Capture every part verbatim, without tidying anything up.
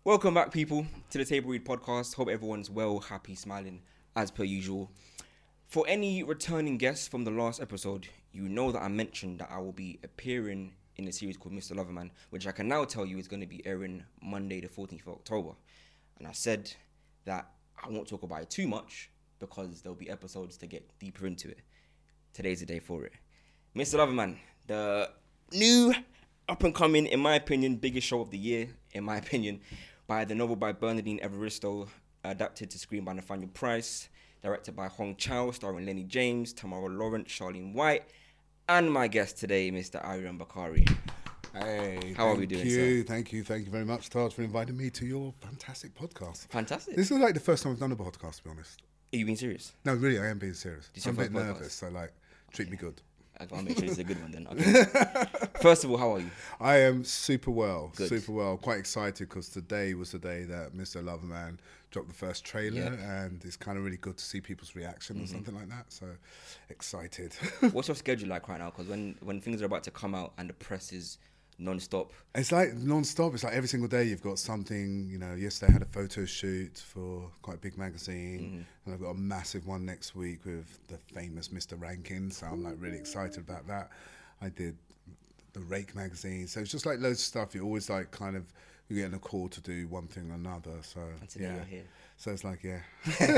Welcome back, people, to the Table Read podcast. Hope everyone's well, happy, smiling, as per usual. For any returning guests from the last episode, you know that I mentioned that I will be appearing in a series called Mister Loverman, which I can now tell you is going to be airing Monday the fourteenth of October. And I said that I won't talk about it too much because there'll be episodes to get deeper into it. Today's the day for it. Mister Loverman, the new up-and-coming, in my opinion, biggest show of the year, in my opinion, by the novel by Bernardine Evaristo, adapted to screen by Nathaniel Price, directed by Hong Chow, starring Lenny James, Tamara Lawrence, Charlene White, and my guest today, Mister Aryan Bakari. Hey, how are we doing, Thank you, sir? thank you, thank you very much, Taj, for inviting me to your fantastic podcast. Fantastic. This is like the first time I've done a podcast, to be honest. Are you being serious? No, really, I am being serious. This your I'm a bit first podcast? nervous, so like, treat me good. I'll make sure it's a good one then. Okay. First of all, how are you? I am super well, Good. super well. Quite excited because today was the day that Mister Loverman dropped the first trailer, Yeah. and it's kind of really good to see people's reaction or something like that. So excited. What's your schedule like right now? Because when, when things are about to come out and the press is non-stop. It's like non-stop. It's like every single day you've got something. You know, yesterday I had a photo shoot for quite a big magazine, Mm-hmm. and I've got a massive one next week with the famous Mister Rankin. So I'm like really excited about that. I did the Rake magazine, so it's just like loads of stuff. You're always like kind of you're getting a call to do one thing or another. So And today yeah, you're here. so it's like yeah.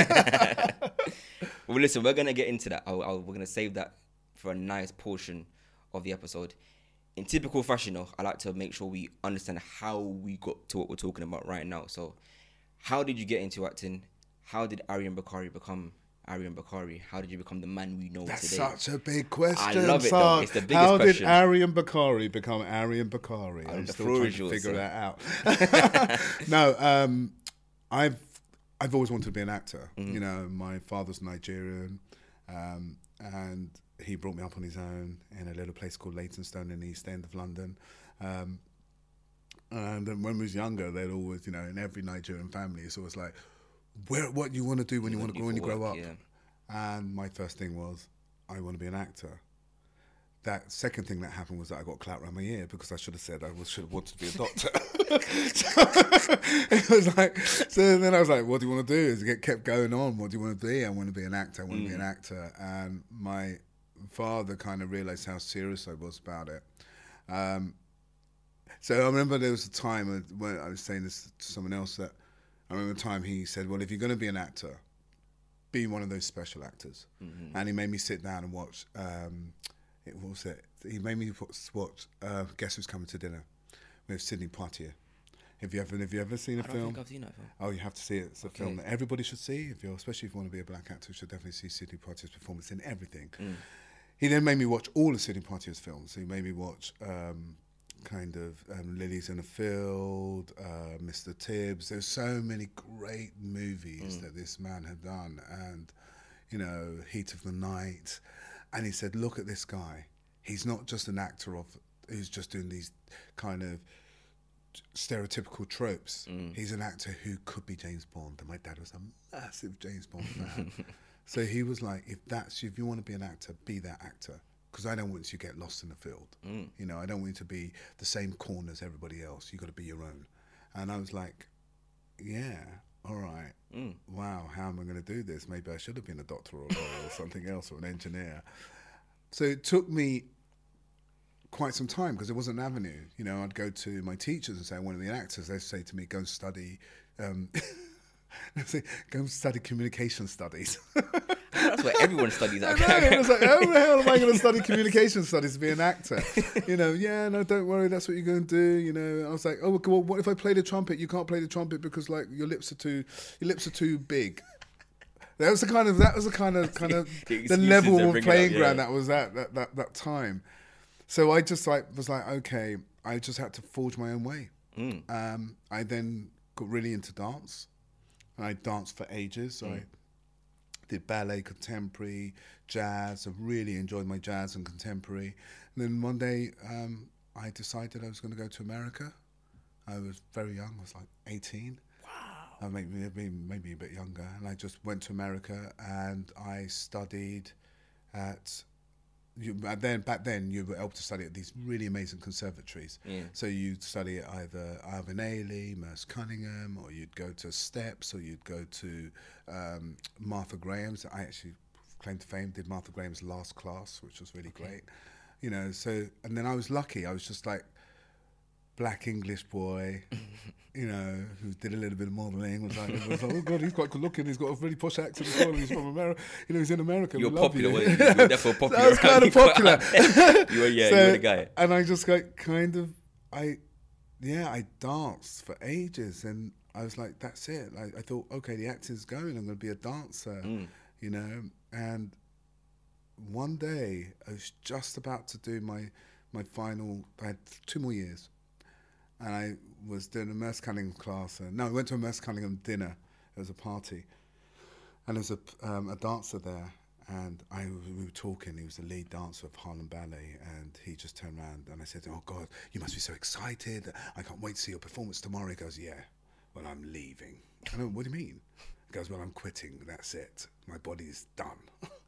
Well, listen, we're going to get into that. I'll, I'll, we're going to save that for a nice portion of the episode. In typical fashion, though, I like to make sure we understand how we got to what we're talking about right now. So, how did you get into acting? How did Aryan Bakari become Aryan Bakari? How did you become the man we know That's today? such a big question. I love it, though. Sarge. It's the biggest How question. did Aryan Bakari become Aryan Bakari? Oh, I'm the still floor trying is to yours, figure sir. that out. No, um, I've I've always wanted to be an actor. Mm-hmm. You know, my father's Nigerian, um, and he brought me up on his own in a little place called Leytonstone in the East End of London. Um, and then when we was younger, they'd always, you know, in every Nigerian family, it's always like, where, what you want to do when you, You want to do grow when you for grow work, up. yeah. And my first thing was, I want to be an actor. That second thing that happened was that I got clout around my ear because I should have said I was, should have wanted to be a doctor. So it was like, so then I was like, what do you want to do? Is it kept going on. What do you want to be? I want to be an actor. I want to be an actor. And my father kind of realized how serious I was about it. Um, so I remember there was a time when I was saying this to someone else that I remember a time he said, well, if you're going to be an actor, be one of those special actors. Mm-hmm. And he made me sit down and watch, um, it what was it? He made me watch uh, Guess Who's Coming to Dinner with Sidney Poitier. Have you ever, have you ever seen a I don't film? think I've seen that film. Oh, you have to see it. It's a Okay. film that everybody should see. If you're, especially if you want to be a black actor, you should definitely see Sidney Poitier's performance in everything. Mm. He then made me watch all of Sidney Poitier's films. He made me watch um, kind of um, Lilies in the Field, uh, Mister Tibbs. There's so many great movies Mm. that this man had done, and you know, Heat of the Night. And he said, look at this guy. He's not just an actor of who's just doing these kind of stereotypical tropes. Mm. He's an actor who could be James Bond, and my dad was a massive James Bond fan. So he was like, if that's if you want to be an actor, be that actor, because I don't want you to get lost in the field. Mm. You know, I don't want you to be the same corner as everybody else. You got to be your own. And I was like, yeah, all right. Mm. Wow, how am I going to do this? Maybe I should have been a doctor or, or something else, or an engineer. So it took me quite some time because there wasn't an avenue. You know, I'd go to my teachers and say, I want to be an actor. They'd say to me, go and study, um, they'd say, go and study communication studies. That's what everyone studies. I know, it was like, how the hell am I going to study communication studies to be an actor? You know, yeah, no, don't worry, that's what you're going to do. You know, I was like, oh, well, what if I play the trumpet? You can't play the trumpet because like your lips are too, your lips are too big. That was the kind of that was the kind of kind of The the excuses level they're of bringing playing up, ground yeah. that was at that, that that time. So I just like was like, okay, I just had to forge my own way. Mm. Um, I then got really into dance, and I danced for ages. Mm. I did ballet, contemporary, jazz. I really enjoyed my jazz and contemporary. And then one day, um, I decided I was going to go to America. I was very young. I was like eighteen. Uh, maybe, maybe maybe a bit younger, and I just went to America and I studied at you, and then back then you were able to study at these really amazing conservatories. Yeah. So you'd study at either Alvin Ailey, Merce Cunningham, or you'd go to Steps, or you'd go to um, Martha Graham's. I actually, claim to fame, did Martha Graham's last class, which was really okay. great. You know, so, and then I was lucky. I was just like, black English boy, you know, who did a little bit of modelling. Was like, was like, oh God, he's quite good looking. He's got a really posh accent as well. And he's from America. You know, he's in America. You're we love popular. You. You were definitely popular. I was kind of popular. you were, yeah, so, you were the guy. And I just like kind of, I, yeah, I danced for ages, and I was like, that's it. Like, I thought, okay, the acting's going. I'm going to be a dancer, mm. you know. And one day, I was just about to do my my final. I had two more years. And I was doing a Merce Cunningham class. And, no, I went to a Merce Cunningham dinner. It was a party. And there was a, um, a dancer there. And I, we were talking. He was the lead dancer of Harlem Ballet. And he just turned around and I said, oh, God, you must be so excited. I can't wait to see your performance tomorrow. He goes, yeah, well, I'm leaving. I go, what do you mean? He goes, well, I'm quitting. That's it. My body's done.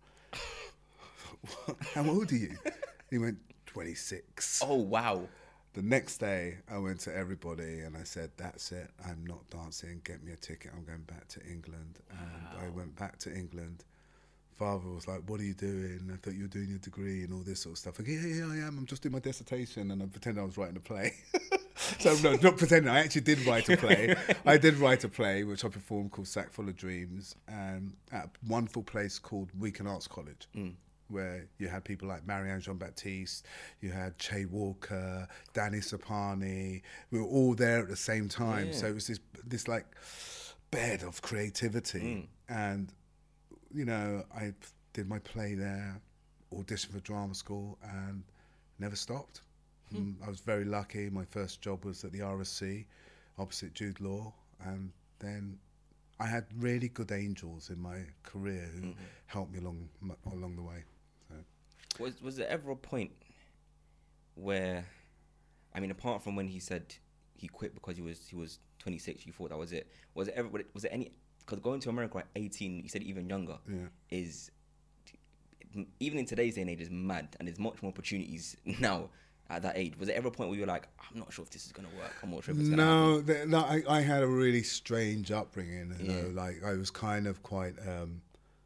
How old are you? He went, twenty-six. Oh, wow. The next day, I went to everybody and I said, that's it, I'm not dancing, get me a ticket, I'm going back to England. Wow. And I went back to England. Father was like, what are you doing? I thought you were doing your degree and all this sort of stuff. I go, yeah, yeah, I am, I'm just doing my dissertation, and I pretended I was writing a play. So, no, not pretending, I actually did write a play. I did write a play, which I performed, called Sack Full of Dreams, um, at a wonderful place called Weekend Arts College. Mm. Where you had people like Marianne Jean-Baptiste, you had Che Walker, Danny Sapani. We were all there at the same time. Yeah. So it was this this like bed of creativity. Mm. And, you know, I did my play there, auditioned for drama school, and never stopped. Mm. I was very lucky. My first job was at the R S C, opposite Jude Law. And then I had really good angels in my career who mm-hmm. helped me along along the way. Was was there ever a point where, I mean, apart from when he said he quit because he was he was twenty-six, you thought that was it? Was it ever? Was there any? Because going to America at eighteen, you said even younger, yeah. is even in today's day and age is mad, and there's much more opportunities now at that age. Was there ever a point where you were like, I'm not sure if this is gonna work. I'm not sure if it's gonna no, happen. The, no, I, I had a really strange upbringing. You Yeah. know, like I was kind of quite. Um,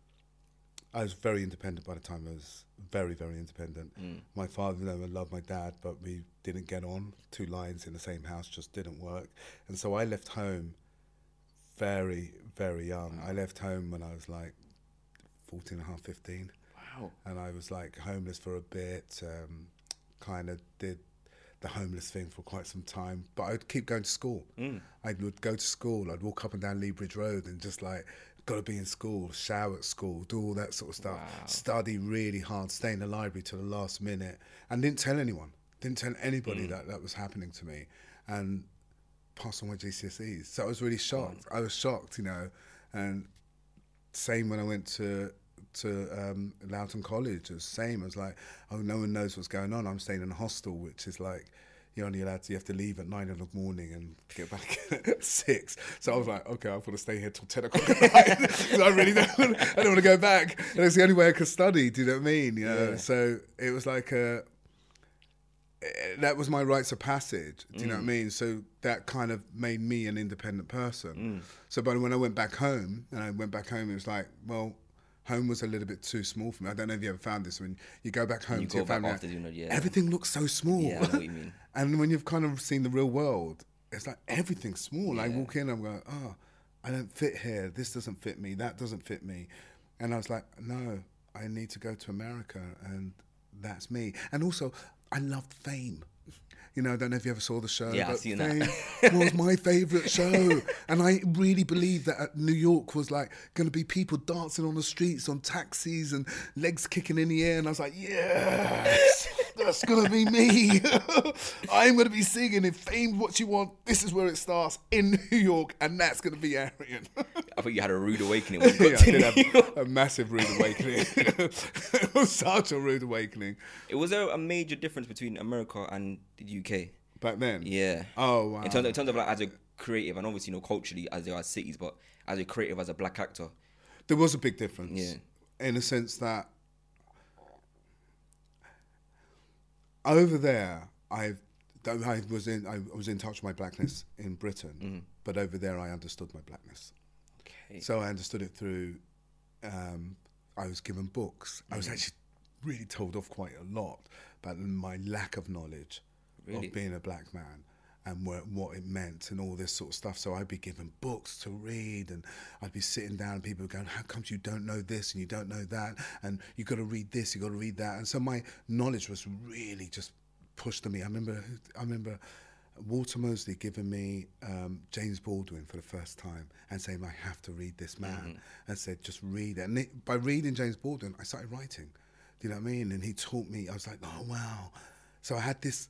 I was very independent by the time I was very, very independent. Mm. My father never loved my dad, but we didn't get on. Two lions in the same house just didn't work. And so I left home very, very young. Wow. I left home when I was like fourteen and a half, fifteen. Wow. And I was like homeless for a bit, um, kind of did the homeless thing for quite some time. But I'd keep going to school. Mm. I would go to school. I'd walk up and down Lea Bridge Road and just like, got to be in school, shower at school, do all that sort of stuff, wow. Study really hard, stay in the library till the last minute, and didn't tell anyone, didn't tell anybody mm. that that was happening to me, and passed on my G C S Es. So I was really shocked. I was shocked, you know, and same when I went to to um, Loughton College, it was the same. I was like, oh, no one knows what's going on. I'm staying in a hostel, which is like, you're only allowed to, you have to leave at nine in the morning and get back at six. So I was like, okay, I'm going to stay here till ten o'clock at night because I really don't, I don't want to go back. And it's the only way I could study, do you know what I mean? You know? Yeah. So it was like a, that was my rites of passage, do you mm. know what I mean? So that kind of made me an independent person. Mm. So but when I went back home, and I went back home, it was like, well, home was a little bit too small for me. I don't know if you ever found this. When you go back home you to your family, after, you know, yeah. everything looks so small. Yeah, I know what you mean. And when you've kind of seen the real world, it's like everything's small. Yeah. I walk in, I'm going, oh, I don't fit here. This doesn't fit me. That doesn't fit me. And I was like, no, I need to go to America, and that's me. And also, I loved Fame. You know, I don't know if you ever saw the show. Yeah, but I've seen Fame that. was my favourite show. And I really believed that New York was like going to be people dancing on the streets, on taxis, and legs kicking in the air. And I was like, yes, that's going to be me. I'm going to be singing if Fame's what you want. This is where it starts, in New York. And that's going to be Arian. I think you had a rude awakening when you got yeah, to I did New have York. a massive rude awakening. It was such a rude awakening. It was there a major difference between America and the U K? Back then? Yeah. Oh, wow. In terms of, in terms of like as a creative, and obviously, you know, culturally, as there are cities, but as a creative, as a black actor. There was a big difference. Yeah. In a sense that over there, I've I was in I was in touch with my blackness in Britain, Mm-hmm. but over there I understood my blackness. Okay. So I understood it through. Um, I was given books. I was actually really told off quite a lot about my lack of knowledge Really? of being a black man and what, what it meant and all this sort of stuff. So I'd be given books to read, and I'd be sitting down and people were going, how comes you don't know this and you don't know that, and you got to read this, you got to read that. And so my knowledge was really just pushed to me. I remember I remember Walter Mosley giving me um, James Baldwin for the first time and saying, I have to read this man, mm-hmm. and said, just read it. And it, by reading James Baldwin, I started writing. Do you know what I mean? And he taught me, I was like, oh, wow. So I had this,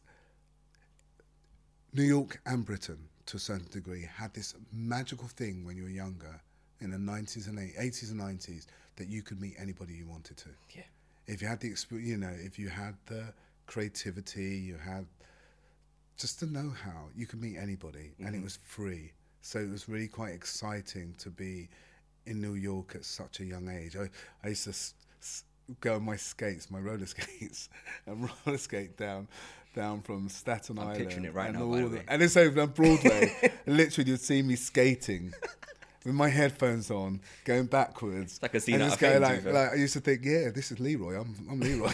New York and Britain, to a certain degree, had this magical thing when you were younger, in the nineties and eighties and nineties, that you could meet anybody you wanted to. Yeah. If you had the experience, you know, if you had the creativity, you had just the know-how, you could meet anybody, mm-hmm. and it was free. So it was really quite exciting to be in New York at such a young age. I, I used to s- s- go on my skates, my roller skates, and roller skate down down from Staten I'm Island. picturing it right and now, all by the the- way. And it's over on Broadway. And literally, you'd see me skating with my headphones on, going backwards. It's like a scene and out this of guy, Fame, like, to be fair. like, I used to think, yeah, this is Leroy. I'm, I'm Leroy.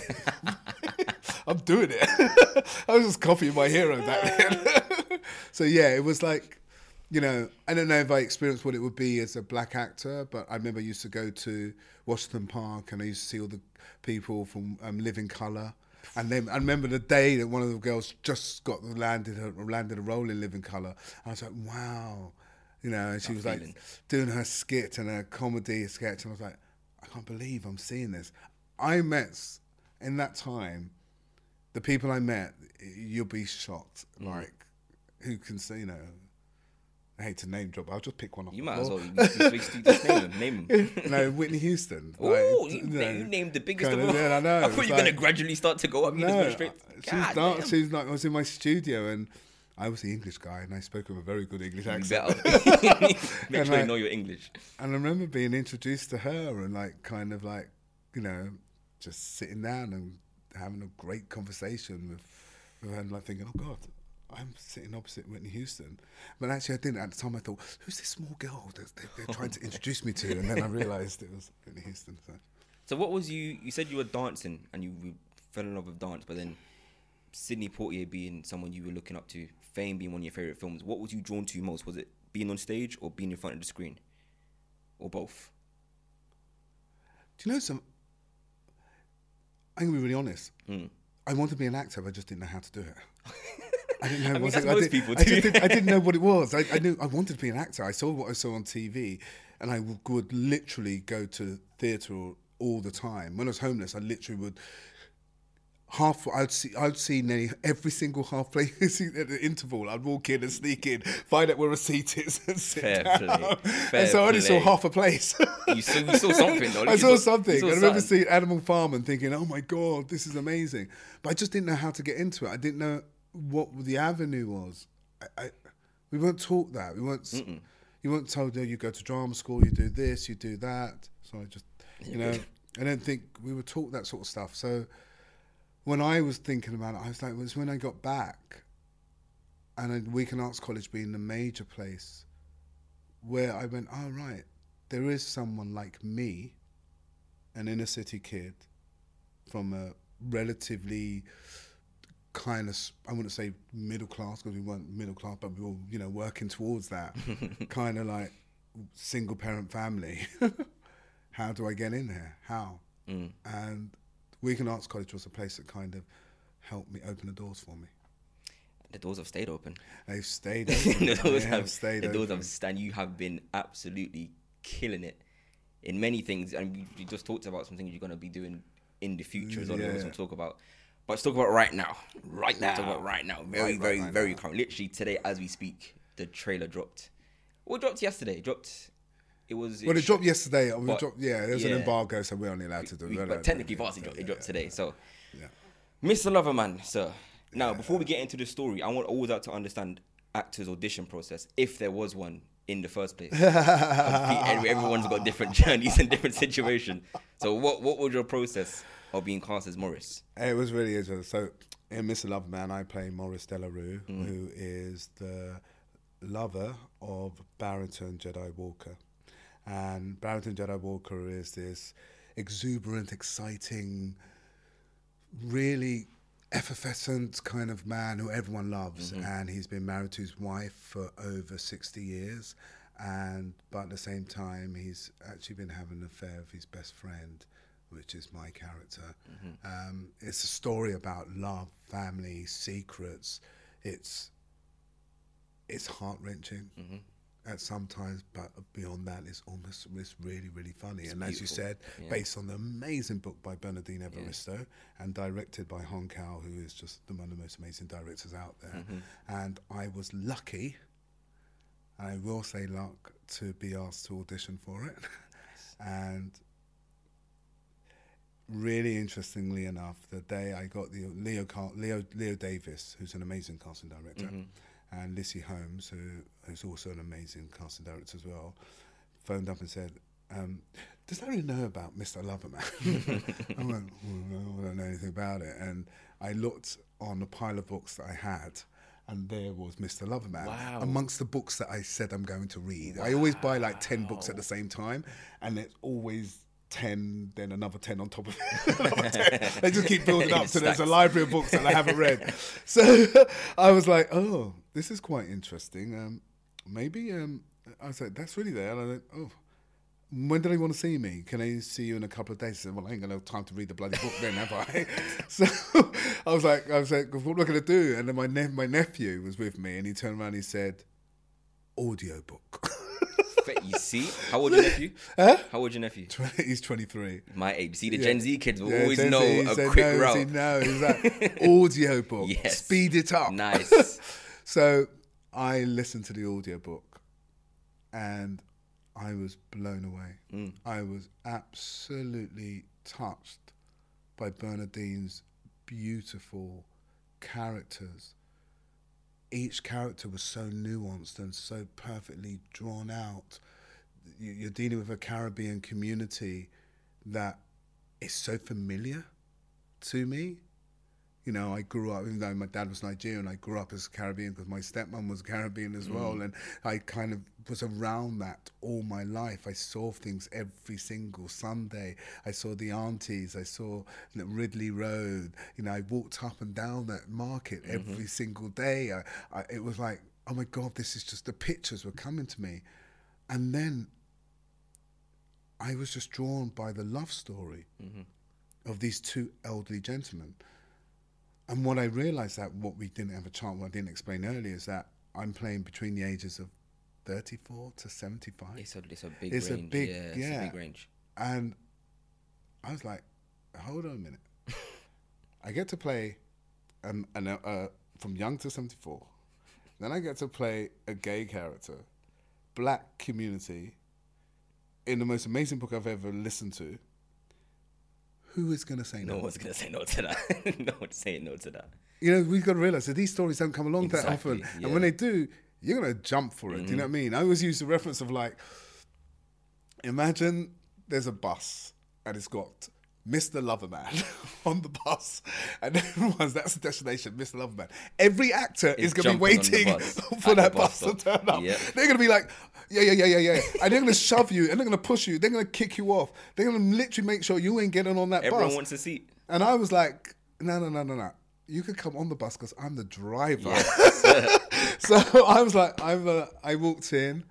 I'm doing it. I was just copying my hero back then. So yeah, it was like, you know, I don't know if I experienced what it would be as a black actor, but I remember I used to go to Washington Park and I used to see all the people from um, Living Colour. And then I remember the day that one of the girls just got landed a, landed a role in Living Colour. I was like, wow. You know, and she That was feeling. like doing her skit and her comedy sketch. And I was like, I can't believe I'm seeing this. I met, in that time, the people I met, you'll be shocked. Mm. Like, who can say, you know, I hate to name drop, I'll just pick one off You the might as floor. well. You, you, you just name him. Name him. No, Whitney Houston. Ooh, Like, you, you know, you named the biggest kind of of- all. yeah, I know. I It's thought you were going to like- gradually start to go up. You just No, went straight. she was God dark. damn. She was like, I was in my studio and I was the English guy and I spoke with a very good English You accent. better. Make And sure you like- know your English. And I remember being introduced to her and like kind of like, you know, just sitting down and having a great conversation with, with her and like thinking, oh God, I'm sitting opposite Whitney Houston. But actually I didn't. At the time I thought, who's this small girl that they, they're trying to introduce me to? And then I realised it was Whitney Houston. So. So what was you? You said you were dancing and you you fell in love with dance, but then Sidney Poitier being someone you were looking up to, Fame being one of your favorite films. What was you drawn to most? Was it being on stage or being in front of the screen, or both? Do you know some? I'm gonna be really honest. Mm. I wanted to be an actor, but I just didn't know how to do it. I didn't know. I mean, was that's it, I most did, people I, do. just didn't, I didn't know what it was. I, I knew I wanted to be an actor. I saw what I saw on T V, and I would, would literally go to theatre all the time. When I was homeless, I literally would. Half, I'd see, I'd see nearly every single half play at the interval. I'd walk in and sneak in, find out where a seat is, and sit Fair down. play. Fair and so I only play. saw half a place. You saw, you saw something though. I You saw something. you saw I remember something. seeing Animal Farm and thinking, "Oh my God, this is amazing!" But I just didn't know how to get into it. I didn't know what the avenue was. I, I we weren't taught that. We weren't. Mm-mm. You weren't told, "Oh, you go to drama school, you do this, you do that." So I just, you know, I don't think we were taught that sort of stuff. So when I was thinking about it, I was like, it was when I got back, and a Weekend Arts College being the major place, where I went, oh right, there is someone like me, an inner city kid, from a relatively kind of, I wouldn't say middle class because we weren't middle class, but we were, you know, working towards that, kind of like single parent family. How do I get in there? How? Mm. And Weekend Arts College was a place that kind of helped me open the doors for me. The doors have stayed open. They've stayed open. the doors They have, stayed the doors open. have stand. You have been absolutely killing it in many things, and we, we just talked about some things you're gonna be doing in the future as well. Yeah. That we'll talk about, but let's talk about right now. Right Let's talk now. about right now. Very, Right, right, very, right very now. current. Literally today, as we speak, the trailer dropped. What dropped yesterday? It dropped. It was. Well, it dropped yesterday. We but- dropped, yeah, there's an yeah. embargo, so we're only allowed to do We- it. but technically, for us, it dropped, it dropped today. So, Yeah. Mister Loverman, sir. Now, before we get into the story, I want always like to understand actors' audition process, if there was one in the first place. Every- Everyone's got different journeys and different situations. So, what what was your process of being cast as Morris? It was really interesting. So in Mister Loverman, I play Maurice Delarue, Mm. who is the lover of Barrington Jedi Walker. And Barrington Jedi Walker is this exuberant, exciting, really effervescent kind of man who everyone loves. Mm-hmm. And he's been married to his wife for over sixty years. And but at the same time, he's actually been having an affair with his best friend, which is my character. Mm-hmm. Um, it's a story about love, family, secrets. It's it's heart-wrenching Mm-hmm. at some times, but beyond that, it's almost it's really, really funny. It's and as you beautiful. said, Yeah. based on the amazing book by Bernardine Evaristo and directed by Hong Kao, who is just the- one of the most amazing directors out there. Mm-hmm. And I was lucky, I will say luck, to be asked to audition for it. And really interestingly enough, the day I got the Leo Car- Leo Leo Davis, who's an amazing casting director, Mm-hmm. and Lissy Holmes, who who's also an amazing casting director as well, phoned up and said, um, "Does Larry know about Mister Loverman?" I went, well, no, "I don't know anything about it." And I looked on a pile of books that I had, and there was Mister Loverman Wow. amongst the books that I said I'm going to read. I always buy like ten books at the same time, and it's always ten, then another ten on top of it. Another ten. They just keep building up, It so there's a stacks. library of books that I haven't read. So I was like, oh, this is quite interesting. Um, maybe, um, I was like, that's really there. And I went, oh, when do they want to see me? Can I see you in a couple of days? I said, well, I ain't going to have time to read the bloody book then, have I? So I was like, I was like, what am I going to do? And then my, ne- my nephew was with me, and he turned around and he said, audiobook. You see? How old your nephew? Huh? How old your nephew? He's twenty-three. My age. See, the Yeah. Gen Z kids will Yeah, always Gen know Z, a they quick knows, route. He knows. He's like, audiobook. Yes. Speed it up. Nice. So I listened to the audiobook and I was blown away. Mm. I was absolutely touched by Bernardine's beautiful characters. Each character was so nuanced and so perfectly drawn out. You- You're dealing with a Caribbean community that is so familiar to me. You know, I grew up, even though my dad was Nigerian, I grew up as Caribbean because my stepmom was Caribbean as well. And I kind of was around that all my life. I saw things every single Sunday. I saw the aunties. I saw you know, Ridley Road. You know, I walked up and down that market every single day. I, I, it was like, oh my God, this is just, the pictures were coming to me. And then I was just drawn by the love story of these two elderly gentlemen. And what I realised that what we didn't have a chance, what I didn't explain earlier, is that I'm playing between the ages of thirty-four to seventy-five. It's a, it's a big It's a range. big- yeah, it's yeah. a big range. And I was like, hold on a minute. I get to play um, an, uh, from young to seventy-four. Then I get to play a gay character, black community, in the most amazing book I've ever listened to. Who is going to say no? No one's going to say no to that. No one's saying no to that. You know, we've got to realise that these stories don't come along that Exactly, often. yeah. And when they do, you're going to jump for it. Do you know what I mean? I always use the reference of like, imagine there's a bus and it's got Mister Loverman on the bus, and everyone's, that's the destination, Mister Loverman. Every actor Is is going to be jumping on the waiting bus for at the that bus bus to stop. turn up. Yep. They're going to be like, yeah, yeah, yeah, yeah, yeah. And they're going to shove you, and they're going to push you, they're going to kick you off. They're going to literally make sure you ain't getting on that Everyone bus. wants a seat. And I was like, no, no, no, no, no. You could come on the bus because I'm the driver. Yes. So I was like, I'm a, I walked in.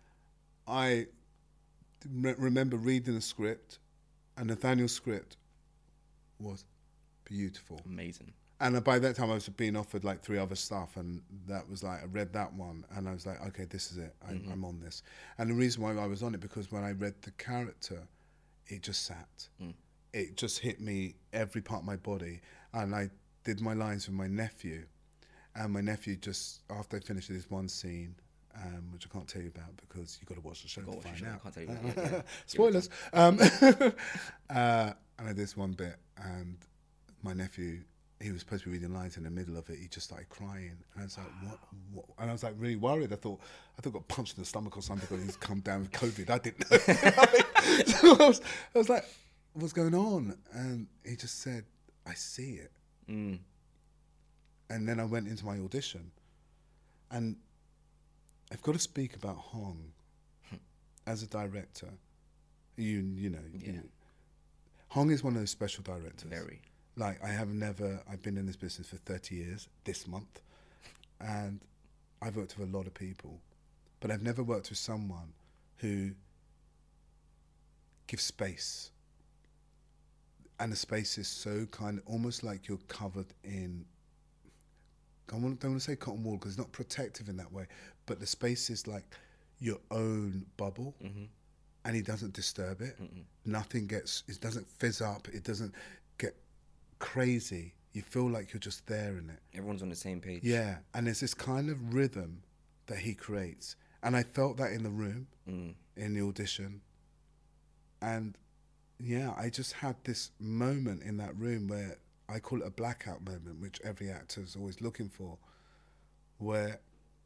I re- remember reading the script, and Nathaniel's script was beautiful. Amazing. And by that time, I was being offered like three other stuff, and that was like, I read that one, and I was like, okay, this is it. I, Mm-hmm. I'm on this. And the reason why I was on it, because when I read the character, it just sat. Mm. It just hit me every part of my body. And I did my lines with my nephew, and my nephew just, after I finished this one scene, um, which I can't tell you about because you've got to watch the show Go to watch the find show, I out. can't tell you about it, yeah, yeah. Spoilers. Um, uh, and I did this one bit, and my nephew, he was supposed to be reading lines in the middle of it. He just started crying, and I was like, "What?" what? And I was like, really worried. I thought, I thought I got punched in the stomach or something because he's come down with COVID. I didn't know. So I was, I was like, "What's going on?" And he just said, "I see it." Mm. And then I went into my audition, and I've got to speak about Hong as a director. You you know, Yeah. you, Hong is one of those special directors. Very. Like, I have never, I've been in this business for thirty years this month, and I've worked with a lot of people, but I've never worked with someone who gives space. And the space is so kind of almost like you're covered in, I don't want to say cotton wool because it's not protective in that way, but the space is like your own bubble, Mm-hmm. and he doesn't disturb it. Mm-mm. Nothing gets, it doesn't fizz up, it doesn't get crazy. You feel like you're just there in it. Everyone's on the same page. Yeah, and there's this kind of rhythm that he creates. And I felt that in the room, Mm. in the audition. And yeah, I just had this moment in that room where I call it a blackout moment, which every actor is always looking for, where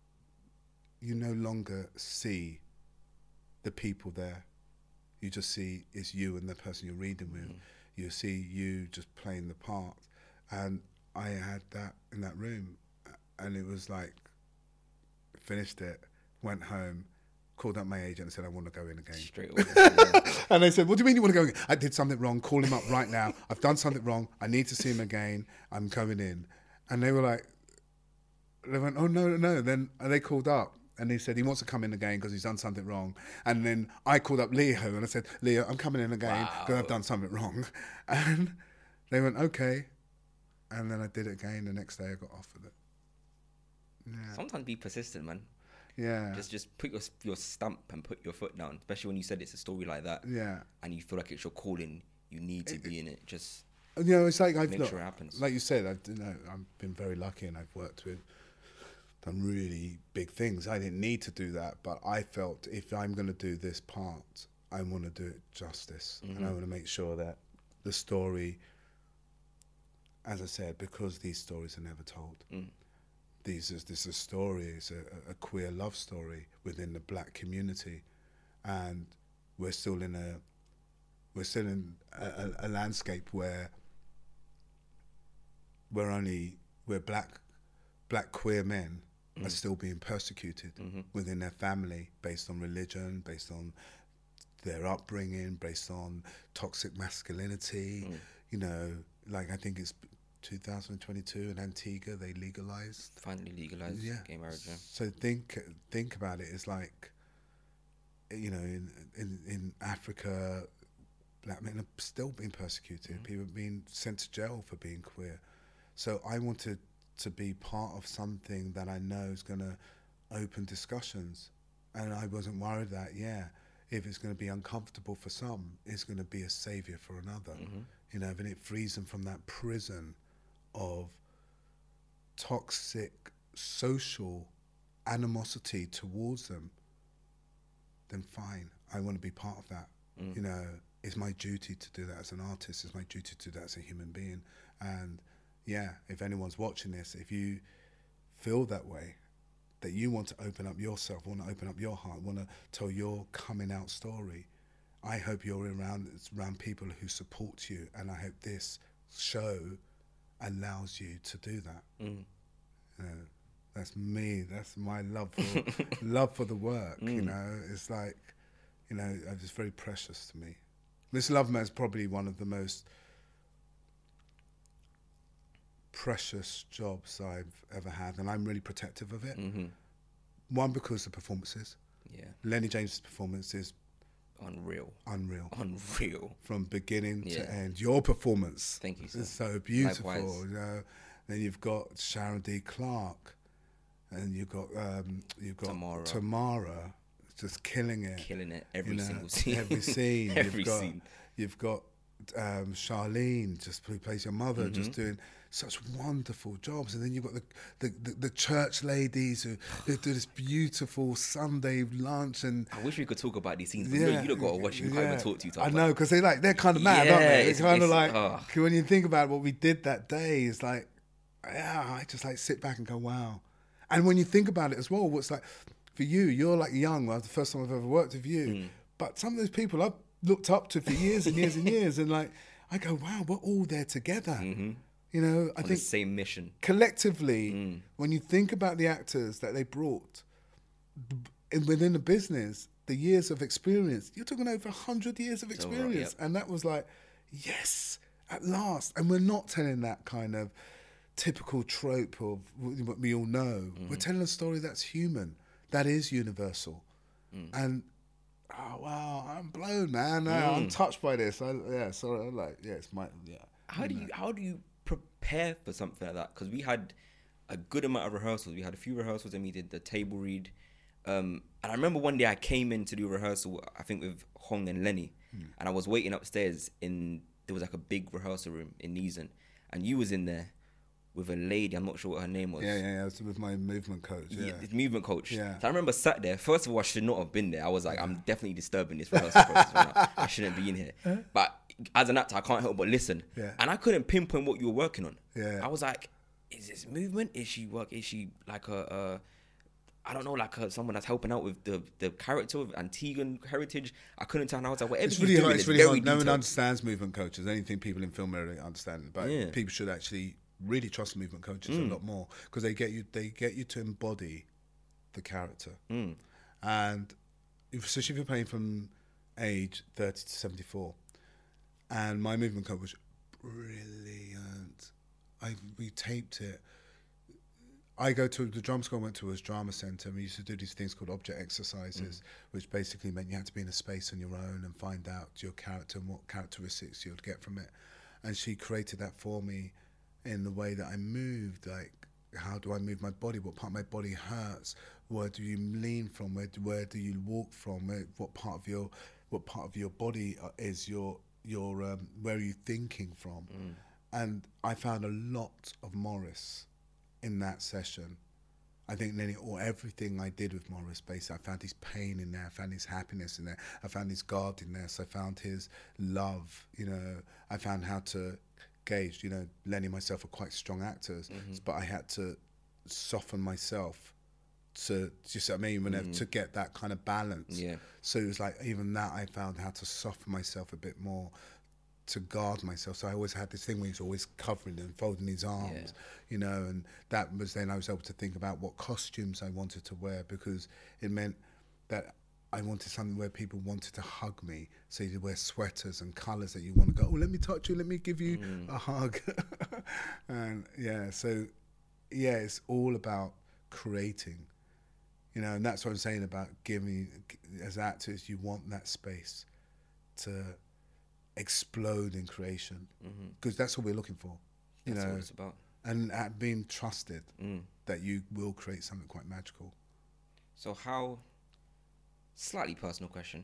you no longer see the people there. You just see it's you and the person you're reading with. Mm. You see you just playing the part. And I had that in that room, and it was like, finished it, went home, called up my agent and said, I want to go in again. Straight away. Yeah. And they said, what do you mean you want to go in? I did something wrong, call him up right now. I've done something wrong, I need to see him again, I'm going in. And they were like, they went, oh, no, no, no. Then they called up and they said, he wants to come in again because he's done something wrong. And then I called up Leo and I said, Leo, I'm coming in again because Wow. I've done something wrong. And they went, okay. And then I did it again. The next day I got offered it. Yeah. Sometimes be persistent, man. Yeah. Just just put your your stamp and put your foot down. Especially when you said it's a story like that, Yeah. and you feel like it's your calling. You need to be in it. Just You know, it's like I've make look, sure it happens. like you said, I've you know, I've been very lucky and I've worked with done really big things. I didn't need to do that, but I felt if I'm going to do this part, I want to do it justice, and I want to make sure that the story, as I said, because these stories are never told. Mm. These is this is a story, it's a, a queer love story within the black community, and we're still in a we're still in a, a, a landscape where we're only we're black black queer men Mm. are still being persecuted Mhm. within their family based on religion, based on their upbringing, based on toxic masculinity. Mm. You know, like I think it's two thousand twenty-two in Antigua they legalized. Finally legalized Yeah. gay marriage. Yeah. So think think about it. It's like, you know, in in, in Africa, black men are still being persecuted. Mhm. People are being sent to jail for being queer. So I wanted to be part of something that I know is going to open discussions, and I wasn't worried that yeah, if it's going to be uncomfortable for some, it's going to be a savior for another. Mhm. You know, and it frees them from that prison of toxic social animosity towards them, then fine, I want to be part of that. Mm. You know, it's my duty to do that as an artist, it's my duty to do that as a human being. And yeah, if anyone's watching this, if you feel that way, that you want to open up yourself, want to open up your heart, want to tell your coming out story, I hope you're around around people who support you, and I hope this show allows you to do that. Mm. You know, that's me. That's my love for love for the work. You Mm. know, it's like, you know, it's very precious to me. This Love Man is probably one of the most precious jobs I've ever had, and I'm really protective of it. Mhm. One, because of performances. Yeah. Lenny James' performance is Unreal. unreal. Unreal. From beginning Yeah. to end. Your performance Thank you, sir. is so beautiful. Likewise. You know? Then you've got Sharon D. Clark, and you've got um, you've got Tamara. Tamara, just killing it. Killing it every you know, single scene. Every scene. Every you've got, scene. You've got um, Charlene, just who plays your mother, just Mm-hmm. doing such wonderful jobs. And then you've got the the, the, the church ladies who, who do this beautiful Sunday lunch. And I wish we could talk about these scenes, but yeah, you, you don't got to watch it. We can't yeah. even talk to you. I know, because they like they're kind of mad, aren't Yeah, they? it's- They're kind of it's- like oh. when you think about what we did that day, it's like, yeah, I just like sit back and go, wow. And when you think about it as well, what's like for you, you're like young. Well, the first time I've ever worked with you, Mm. but some of those people I've looked up to for years and years and years, and like I go, wow, we're all there together. Mm-hmm. You know, I On think the same mission. collectively, Mm. when you think about the actors that they brought in, within the business, the years of experience, you're talking over one hundred years of over, experience. yep. And that was like, yes, at last. And we're not telling that kind of typical trope of what we all know. Mm. We're telling a story that's human, that is universal. Mm. And, oh, wow, I'm blown, man. No, Mm. I'm touched by this. I, yeah, sorry. I'm like, yeah, it's my, yeah. How do you how do you prepare for something like that? Because we had a good amount of rehearsals. We had a few rehearsals, and we did the table read. Um, and I remember one day I came in to do a rehearsal, I think with Hong and Lenny, mm. and I was waiting upstairs in, there was like a big rehearsal room in Neeson, and you was in there with a lady, I'm not sure what her name was. Yeah, yeah, yeah, it was with my movement coach, yeah. yeah movement coach. Yeah. So I remember sat there, first of all, I should not have been there. I was like, I'm definitely disturbing this rehearsal process right now. I shouldn't be in here. Uh-huh. But as an actor, I can't help but listen. Yeah. And I couldn't pinpoint what you were working on. Yeah. I was like, is this movement? Is she work? Is she like a, a I don't know, like a, someone that's helping out with the, the character of Antiguan heritage? I couldn't tell. And I was like, whatever it's he's really doing, hard. It's it's really very hard. No one detailed. understands movement coaches. Anything people in film area understand, but Yeah. people should actually really trust movement coaches Mm. a lot more because they get you. They get you to embody the character. Mm. And if, especially if you're playing from age thirty to seventy-four, and my movement coach was brilliant. I we taped it. I go to the drama school I went to was Drama Centre, and we used to do these things called object exercises, mm. which basically meant you had to be in a space on your own and find out your character and what characteristics you'd get from it. And she created that for me in the way that I moved, like how do I move my body, what part of my body hurts, where do you lean from, where do, where do you walk from, where, what part of your what part of your body is your your um, where are you thinking from? Mm. And I found a lot of Morris in that session. I think nearly or everything I did with Morris, basically, I found his pain in there, I found his happiness in there, I found his guardedness, I found his love, you know, I found how to gauge, you know, Lenny and myself are quite strong actors, mm-hmm. but I had to soften myself to, just, I mean, mm-hmm. to get that kind of balance. Yeah. So it was like, even that I found how to soften myself a bit more, to guard myself. So I always had this thing where he was always covering and folding his arms, yeah. you know, and that was then I was able to think about what costumes I wanted to wear, because it meant that I wanted something where people wanted to hug me. So you wear sweaters and colours that you want to go, oh, let me touch you, let me give you mm. a hug. And yeah, so yeah, it's all about creating, you know, and that's what I'm saying about giving, as actors, you want that space to explode in creation, because mm-hmm. that's what we're looking for, you that's know, what it's about. And at being trusted mm. that you will create something quite magical. So how, slightly personal question,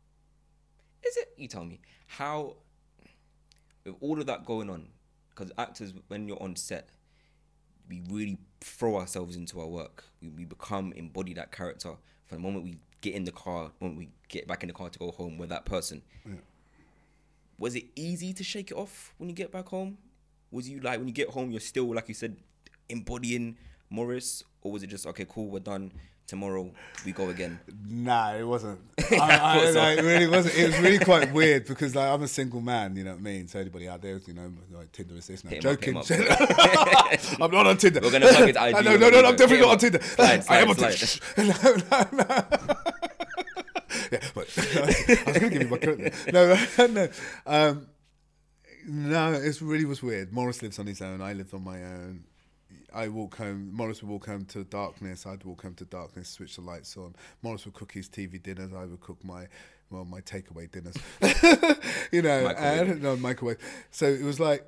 is it, you tell me, how, with all of that going on, because actors, when you're on set, we really throw ourselves into our work. We, we become, embody that character from the moment we get in the car, when we get back in the car to go home, we're that person. Yeah. Was it easy to shake it off when you get back home? Was you like, when you get home, you're still, like you said, embodying Morris? Or was it just, okay, cool, we're done. Tomorrow we go again? Nah, it wasn't. I, I, I, like, it really wasn't. It was really quite weird because like, I'm a single man, you know what I mean? So anybody out there, you know, like Tinder is this now. Hit Joking. Him up, him up. I'm not on Tinder. We're going to plug his I D. No, no, no, no, I'm definitely not on Tinder. Slide, slide, I am on slide. Tinder. no, no, no. Yeah, but I was going to give you my credit. No, no. Um, no, it really was weird. Morris lives on his own. I lived on my own. I walk home. Morris would walk home to darkness. I'd walk home to darkness, switch the lights on. Morris would cook his T V dinners. I would cook my, well, my takeaway dinners. you know, microwave. And, no, microwave. So it was like,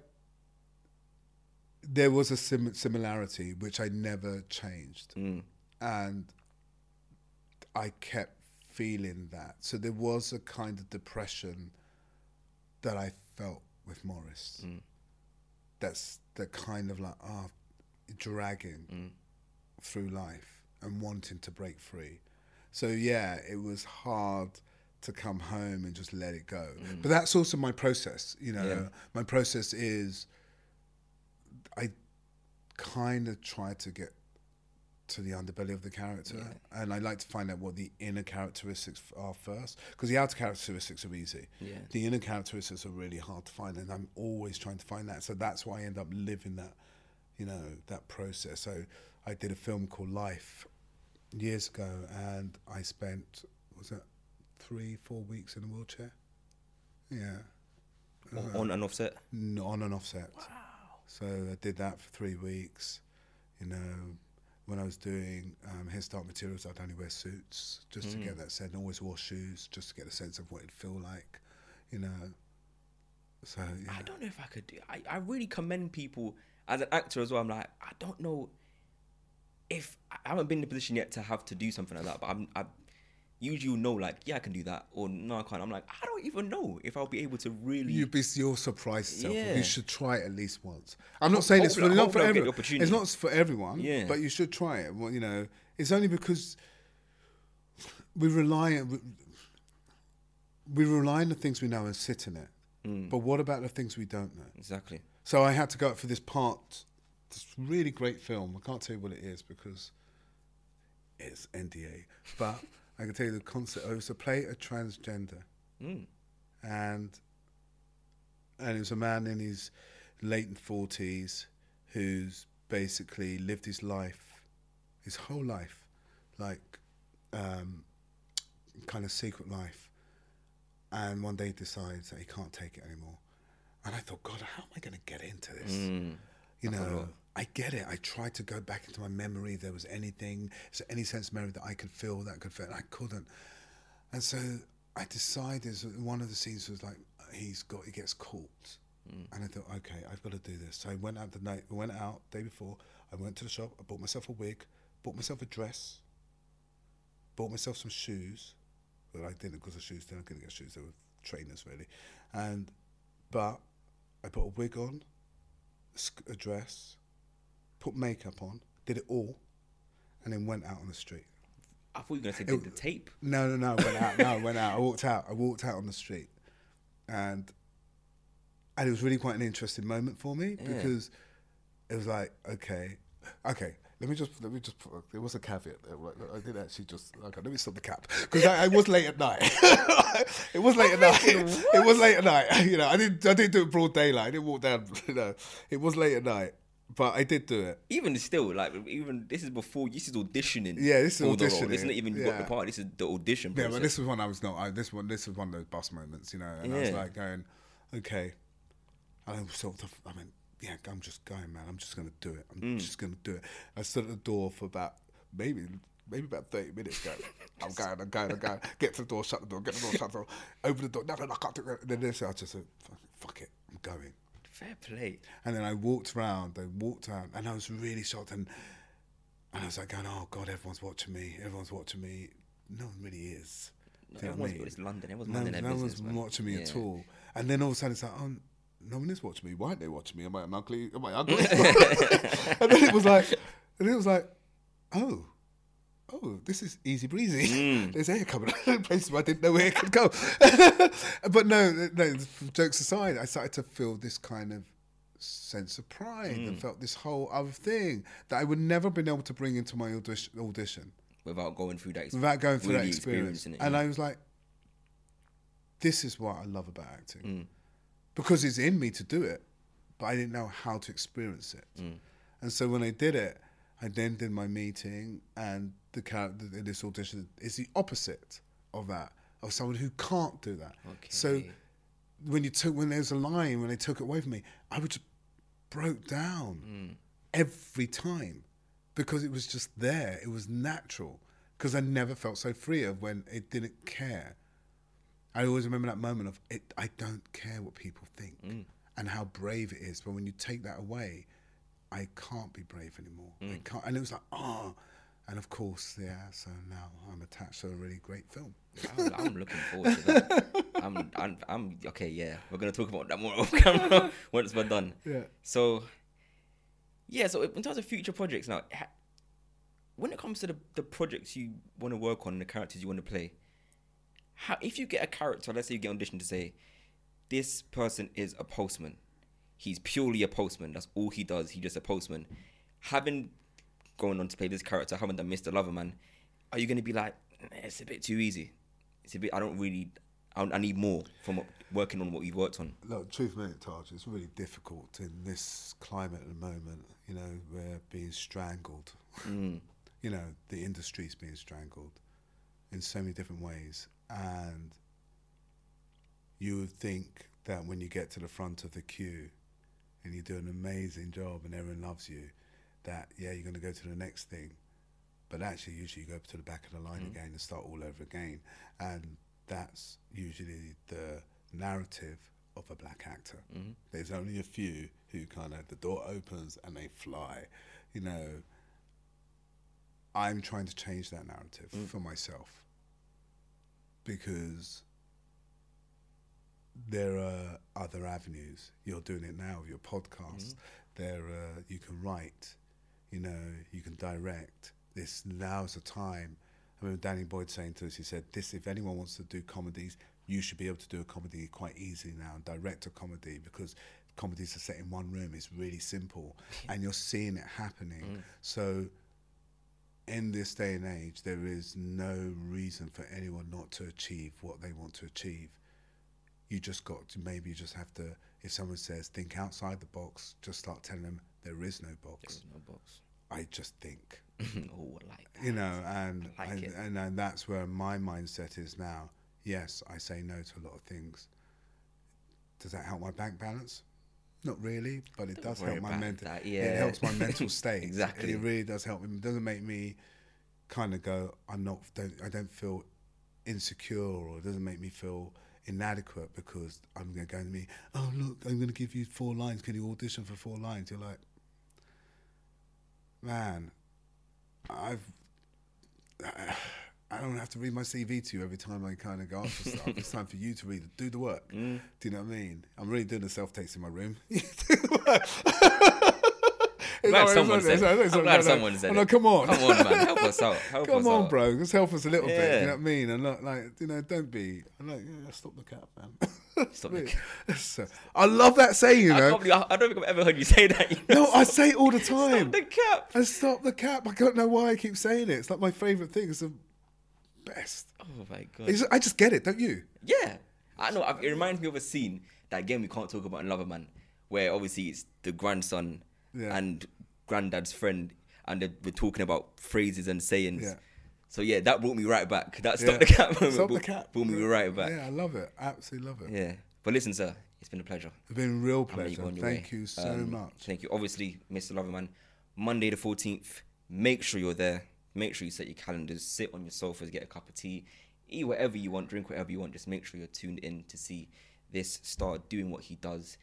there was a sim- similarity which I never changed. Mm. And I kept feeling that. So there was a kind of depression that I felt with Morris. Mm. That's the kind of like, ah, oh, dragging mm. through life and wanting to break free. So yeah, it was hard to come home and just let it go. Mm. But that's also my process, you know. Yeah. My process is I kind of try to get to the underbelly of the character, yeah. and I like to find out what the inner characteristics are first, because the outer characteristics are easy. Yeah. The inner characteristics are really hard to find, and I'm always trying to find that. So that's why I end up living that, you know, that process. So I did a film called Life years ago, and I spent, was it three, four weeks in a wheelchair? Yeah. On, on and offset? On and offset. Wow. So I did that for three weeks. You know, when I was doing um, hairstyle materials, I'd only wear suits just mm. to get that sense. Always wore shoes just to get a sense of what it'd feel like, you know. So yeah. I don't know if I could do. I I really commend people as an actor as well. I'm like, I don't know if I haven't been in the position yet to have to do something like that, but I'm I usually know like, yeah, I can do that, or no, I can't. I'm like, I don't even know if I'll be able to really. You'd be you're surprised yourself. Yeah. You should try it at least once. I'm not saying it's for, not for everyone. It's not for everyone. Yeah. But you should try it. Well, you know, it's only because we rely on we, we rely on the things we know and sit in it. Mm. But what about the things we don't know? Exactly. So I had to go up for this part. This really great film. I can't tell you what it is because it's N D A. But I can tell you the concept. It was to play a transgender, mm. and and it was a man in his late forties who's basically lived his life, his whole life, like um, kind of secret life, and one day he decides that he can't take it anymore. And I thought, God, how am I going to get into this? Mm. You know, I get it. I tried to go back into my memory. There was anything, is there any sense of memory that I could feel, that I could feel? And I couldn't. And so I decided, one of the scenes was like, he's got, he gets caught. Mm. And I thought, okay, I've got to do this. So I went out the night, I went out day before, I went to the shop, I bought myself a wig, bought myself a dress, bought myself some shoes. Well, I didn't because of shoes, then I couldn't get shoes, they were trainers really. And, but I put a wig on, a dress, put makeup on, did it all, and then went out on the street. I thought you were going to say did it, the tape. No, no, no, I went out, no, I went out, I walked out, I walked out on the street. And and it was really quite an interesting moment for me yeah. because it was like, okay, okay, let me just, let me just put, there was a caveat there. Like, I did actually just, okay, let me stop the cap. Because I, I was late at night. It was late at night. It was late at night. You know, I didn't, I didn't do it broad daylight. I didn't walk down, you know, it was late at night. But I did do it. Even still, like, even this is before, this is auditioning. Yeah, this is auditioning. The role. This isn't even yeah. got the part, this is the audition process. Yeah, but this was when I was not, I, this one, this was one of those bus moments, you know, and yeah. I was like going, okay. And I was sort of, I mean, yeah, I'm just going, man. I'm just going to do it. I'm mm. just going to do it. I stood at the door for about, maybe maybe about thirty minutes going, I'm going, I'm going, I'm going. Get to the door, shut the door, get the door, shut the door, open the door. No, no, no, I can't do it. And then this, I just said, fuck it, I'm going. Fair play. And then I walked around, I walked out, and I was really shocked. And, and I was like going, oh, God, everyone's watching me. Everyone's watching me. No one really is. No, everyone's, it's London. Everyone's no, minding their no business. No one's watching me yeah. at all. And then all of a sudden it's like, oh, no one is watching me. Why aren't they watching me? Am I an ugly? Am I ugly? And then it was like, and then it was like, oh, oh, this is easy breezy. Mm. There's air coming out of places where I didn't know where it could go. But no, no, jokes aside, I started to feel this kind of sense of pride mm. and felt this whole other thing that I would never been able to bring into my audition. audition. Without going through that experience. Without going through really that experience. It, and yeah. I was like, this is what I love about acting. Mm. Because it's in me to do it, but I didn't know how to experience it. Mm. And so when I did it, I then did my meeting, and the character in this audition is the opposite of that, of someone who can't do that. Okay. So when you took, when there's a line, when they took it away from me, I would just broke down mm. every time because it was just there. It was natural because I never felt so free of when it didn't care. I always remember that moment of it. I don't care what people think mm. and how brave it is. But when you take that away, I can't be brave anymore. Mm. I can't. And it was like, oh. And of course, yeah, so now I'm attached to a really great film. I'm, I'm looking forward to that. I'm, I'm, I'm, okay, yeah. We're going to talk about that more off camera once we're done. Yeah. So, yeah, so in terms of future projects now, when it comes to the, the projects you want to work on, the characters you want to play, how, if you get a character, let's say you get audition to say, this person is a postman. He's purely a postman. That's all he does. He's just a postman. Having going on to play this character, haven't done Mister Loverman, are you going to be like, it's a bit too easy? It's a bit, I don't really, I, I need more from what, working on what you've worked on. Look, truth be told, Taj, it's really difficult in this climate at the moment. You know, we're being strangled. Mm. You know, the industry's being strangled in so many different ways. And you would think that when you get to the front of the queue and you do an amazing job and everyone loves you, that, yeah, you're going to go to the next thing. But actually, usually you go up to the back of the line mm. again and start all over again. And that's usually the narrative of a black actor. Mm-hmm. There's only a few who kind of, the door opens and they fly. You know, I'm trying to change that narrative mm. for myself, because there are other avenues. You're doing it now with your podcast. Mm. There, uh, you can write, you know, you can direct. This now's the time. I remember Danny Boyd saying to us, he said, this, if anyone wants to do comedies, you should be able to do a comedy quite easily now and direct a comedy, because comedies are set in one room. It's really simple and you're seeing it happening. Mm. So in this day and age, there is no reason for anyone not to achieve what they want to achieve. You just got to, maybe you just have to, if someone says, think outside the box, just start telling them there is no box. There is no box. I just think. Oh, I like that. You know, and, I like and, it. and and that's where my mindset is now. Yes, I say no to a lot of things. Does that help my bank balance? Not really, but it Don't does worry help my about mental. that, yeah. It helps my mental state. Exactly. It really does help me. It doesn't make me kind of go, I'm not. Don't, I don't feel insecure, or it doesn't make me feel inadequate because I'm going to go to me. Oh look, I'm going to give you four lines. Can you audition for four lines? You're like, man, I've. I don't have to read my C V to you every time I kind of go up for stuff. It's time for you to read it. Do the work. Mm. Do you know what I mean? I'm really doing the self-tapes in my room. Do the work. I'm glad someone said it. I'm glad someone said it. No, come on. Come on, man. Help us out. Help come us on, out. bro. Just help us a little Yeah. bit. You know what I mean? And not like, you know, don't be. I'm like, yeah, stop the cap, man. Stop the cap. So, I love that saying, you I, know. can't believe, I don't think I've ever heard you say that. You know? No, I say it all the time. Stop the cap. I stop the cap. I don't know why I keep saying it. It's like my favourite thing. It's the best. Oh my god. It's, I just get it, don't you? Yeah. I know. It reminds me of a scene that, again, we can't talk about in Loverman, where obviously it's the grandson Yeah. and granddad's friend, and they're, we're talking about phrases and sayings. Yeah. So yeah, that brought me right back. That stopped Yeah. the cap moment. Stop the brought, cap. brought me right back. Yeah, I love it. Absolutely love it. Yeah. But listen, sir, it's been a pleasure. It's been a real I'm gonna pleasure. go on your Thank way. you so Um, much. Thank you. Obviously, Mister Loverman, Monday the fourteenth, make sure you're there. Make sure you set your calendars, sit on your sofas, get a cup of tea, eat whatever you want, drink whatever you want. Just make sure you're tuned in to see this star doing what he does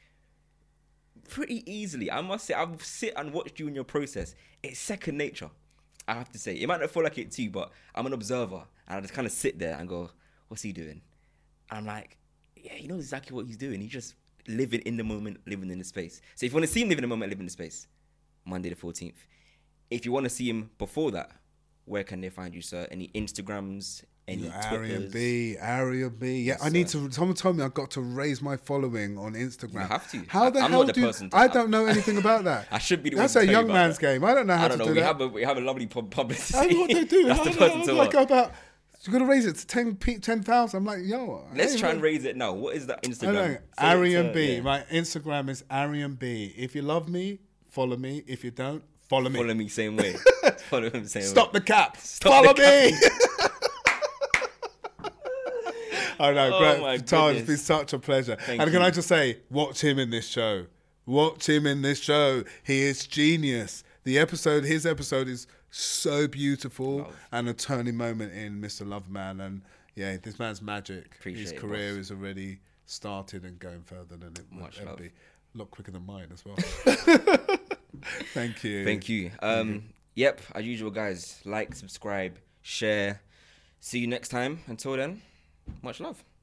pretty easily. I must say, I've sit and watched you in your process. It's second nature, I have to say. It might not feel like it to you, but I'm an observer, and I just kind of sit there and go, what's he doing? And I'm like, yeah, he knows exactly what he's doing. He's just living in the moment, living in the space. So if you want to see him live in the moment, live in the space, Monday the fourteenth. If you want to see him before that, where can they find you, sir? Any Instagrams? Any Arian Twitters? B, Arian B. Yeah, Yes, I need sir. to. Someone told me I've got to raise my following on Instagram. You have to. How the I'm hell not the do you, person to- I don't know anything about that. I should be the That's one a to tell young you about man's that. game. I don't know how I don't to know. do We that. have a we have a lovely pub- publicity. I don't know what they do. That's how the the person hell to do I what? go about? You're gonna raise it to ten, ten thousand. I'm like, yo. I Let's ain't try and really- raise it now. What is that I Instagram? don't know. Say it Arian to- B. yeah. My Instagram is Arian B. If you love me, follow me. If you don't, follow me. Follow me same way. Follow him same Stop way. the cap. Stop follow the me. I know, Oh great. my Taj, it's been goodness. such a pleasure. Thank and can you. I just say, watch him in this show. Watch him in this show. He is genius. The episode, his episode is so beautiful Love. and a turning moment in Mister Loveman. And yeah, this man's magic. Appreciate his it, career boss. is already started and going further than it would Much ever love. be. A lot quicker than mine as well. Thank you. Thank you. Um, yep, as usual, guys. Like, subscribe, share. See you next time. Until then, much love.